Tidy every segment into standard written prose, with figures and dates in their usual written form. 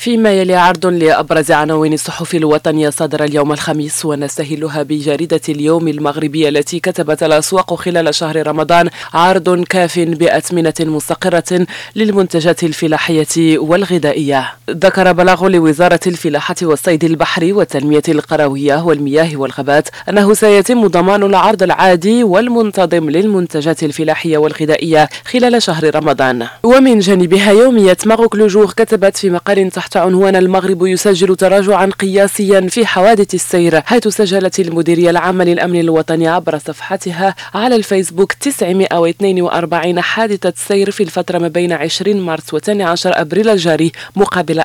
فيما يلي عرض لأبرز عناوين الصحف الوطنية صدر اليوم الخميس، ونستهلها بجريدة اليوم المغربية التي كتبت: الأسواق خلال شهر رمضان عرض كاف بأثمنة مستقرة للمنتجات الفلاحية والغذائية. ذكر بلاغ لوزارة الفلاحة والصيد البحري والتنمية القروية والمياه والغابات أنه سيتم ضمان العرض العادي والمنتظم للمنتجات الفلاحية والغذائية خلال شهر رمضان. ومن جانبها يومية ماروك لوجور كتبت في مقال تحت عنوان: المغرب يسجل تراجعا قياسيا في حوادث السير، حيث سجلت المديرية العامة للأمن الوطني عبر صفحتها على الفيسبوك 942 حادثة سير في الفترة ما بين 20 مارس و 12 أبريل الجاري، مقابل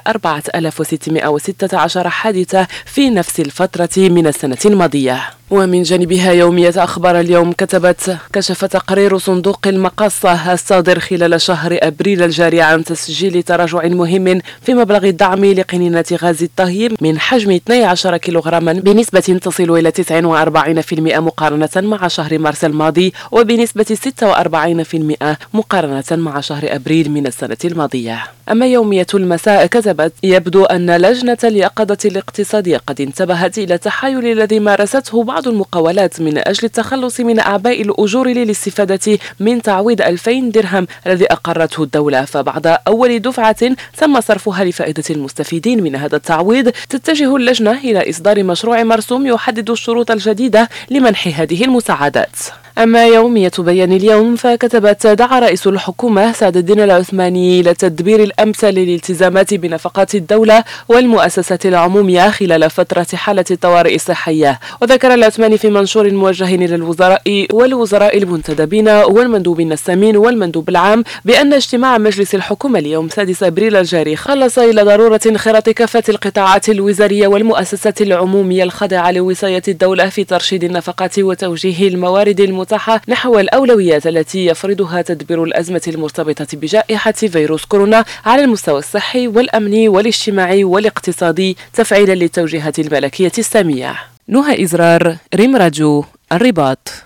4616 حادثة في نفس الفترة من السنة الماضية. ومن جانبها يومية أخبار اليوم كتبت: كشف تقرير صندوق المقاصة الصادر خلال شهر أبريل الجاري عن تسجيل تراجع مهم في مبلغ الدعم لقنينة غاز الطهي من حجم 12 كيلوغراما بنسبة تصل إلى 49% مقارنة مع شهر مارس الماضي، وبنسبة 46% مقارنة مع شهر أبريل من السنة الماضية. أما يومية المساء كتبت: يبدو أن لجنة اليقظة الاقتصادية قد انتبهت إلى التحايل الذي مارسته بعض المقاولات من أجل التخلص من أعباء الأجور للاستفادة من تعويض 2000 درهم الذي أقرته الدولة، فبعد أول دفعة تم صرفها لفائدة المستفيدين من هذا التعويض، تتجه اللجنة إلى إصدار مشروع مرسوم يحدد الشروط الجديدة لمنح هذه المساعدات. أما يومية بيان اليوم فكتبت: دعا رئيس الحكومة سعد الدين العثماني إلى التدبير الأمثل للالتزامات بنفقات الدولة والمؤسسات العمومية خلال فترة حالة الطوارئ الصحية. وذكر العثماني في منشور موجه إلى الوزراء والوزراء المنتدبين والمندوبين السامين والمندوب العام بأن اجتماع مجلس الحكومة اليوم 6 أبريل الجاري خلص إلى ضرورة انخراط كافة القطاعات الوزارية والمؤسسات العمومية الخاضعة لوصاية الدولة في ترشيد النفقات وتوجيه الموارد المتاحة نحو الأولويات التي يفرضها تدبير الأزمة المرتبطة بجائحة فيروس كورونا على المستوى الصحي والأمني والاجتماعي والاقتصادي، تفعيلا للتوجيهات الملكية السامية. نهى إزرار، ريم راديو، الرباط.